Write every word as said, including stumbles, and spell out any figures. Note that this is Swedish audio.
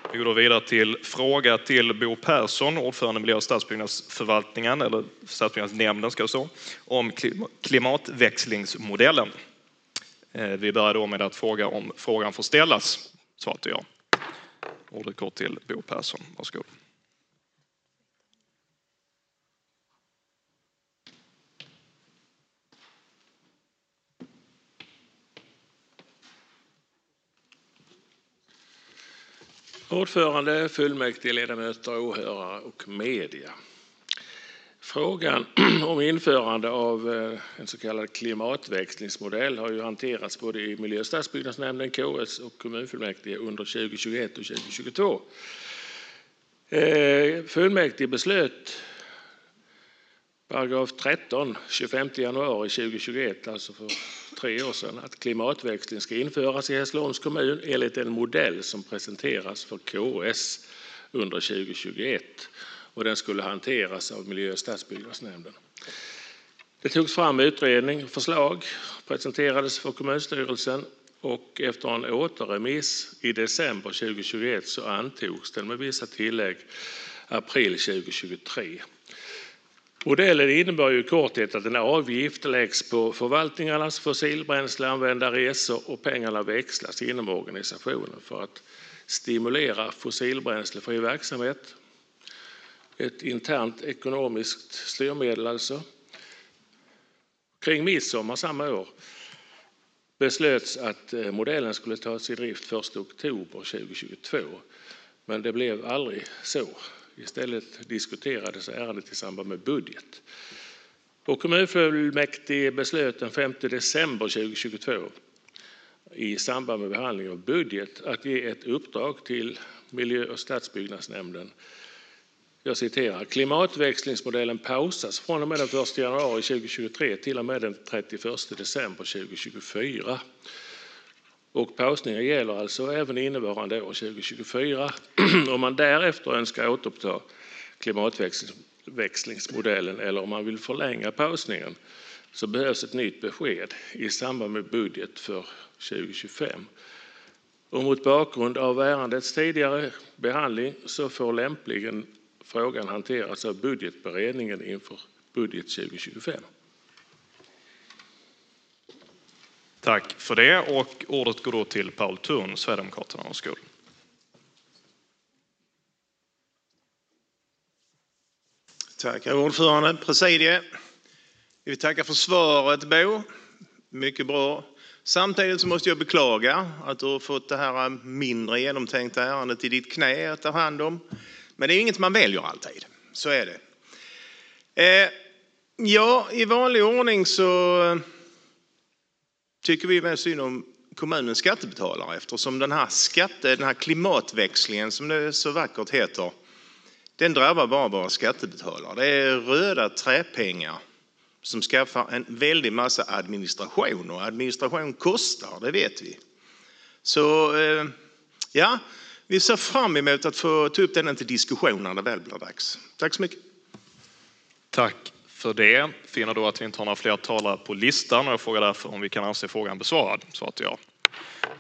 Vi går då vidare till fråga till Bo Persson, ordförande miljö- och stadsbyggnadsförvaltningen, eller stadsbyggnadsnämnden ska det stå, om klimatväxlingsmodellen. Vi börjar då med att fråga om frågan får ställas. Svaret är ja. Ordet går till Bo Persson. Varsågod. Ordförande, fullmäktige, ledamöter, åhörare och media. Frågan om införande av en så kallad klimatväxlingsmodell har ju hanterats både i miljö- och stadsbyggnadsnämnden, K S och kommunfullmäktige under tjugohundratjugoett och tjugohundratjugotvå. Fullmäktige beslöt paragraf tretton tjugofemte januari tjugohundratjugoett, alltså för tre år sedan, att klimatväxling ska införas i Hässleholms kommun enligt en modell som presenteras för K S under tjugohundratjugoett, och den skulle hanteras av miljö- och stadsbyggnadsnämnden. Det togs fram utredning och förslag, presenterades för kommunstyrelsen, och efter en återremiss i december tjugohundratjugoett så antogs den med vissa tillägg april tjugohundratjugotre. Modellen innebär ju i korthet att en avgift läggs på förvaltningarnas fossilbränsleanvända resor och pengarna växlas inom organisationen för att stimulera fossilbränslefri verksamhet. Ett internt ekonomiskt styrmedel alltså. Kring midsommar samma år beslöts att modellen skulle tas i drift första oktober tjugohundratjugotvå, men det blev aldrig så. Istället diskuterades ärendet i samband med budget. Och kommunfullmäktige beslöt den femte december tjugohundratjugotvå i samband med behandling av budget att ge ett uppdrag till miljö- och stadsbyggnadsnämnden. Jag citerar: klimatväxlingsmodellen pausas från och med den första januari tjugohundratjugotre till och med den trettioförsta december tjugohundratjugofyra. Och pausningen gäller alltså även innevarande år tjugohundratjugofyra. Om man därefter önskar återuppta klimatväxlingsmodellen eller om man vill förlänga pausningen så behövs ett nytt besked i samband med budget för tjugohundratjugofem. Och mot bakgrund av ärendets tidigare behandling så får lämpligen frågan hanteras av budgetberedningen inför budget tjugohundratjugofem. Tack för det, och ordet går då till Paul Thurn, Sverigedemokraterna. Varsågod. Tack, herr ordförande, presidie. Vi tackar för svaret, Bo. Mycket bra. Samtidigt så måste jag beklaga att du har fått det här mindre genomtänkta ärendet i ditt knä att ta hand om. Men det är inget man väljer alltid. Så är det. Eh, ja, i vanlig ordning så tycker vi väl synd om kommunens skattebetalare, eftersom den här skatte, den här klimatväxlingen som det så vackert heter, den drabbar bara våra skattebetalare. Det är röda träpengar som skaffar en väldig massa administration, och administration kostar, det vet vi. Så eh, ja, vi ser fram emot att få ta upp den till diskussion när det väl blir dags. Tack så mycket. Tack för det. Finner då att vi inte har några fler talare på listan, och jag frågar därför om vi kan anse frågan besvarad. Svaret är ja.